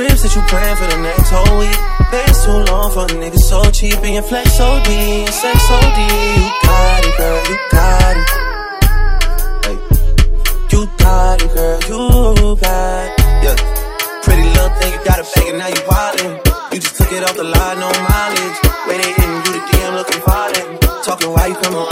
trips that you plan for the next whole week. Bands too long for a nigga so cheap. And your flex OD and sex OD. You got it, girl, you got it. Hey. You got it, girl, you got it. Yeah. Pretty little thing, you got a bag and now you wildin'. You just took it off the line, no mileage. Way they hitting you the DM looking violent. Talking why you come around.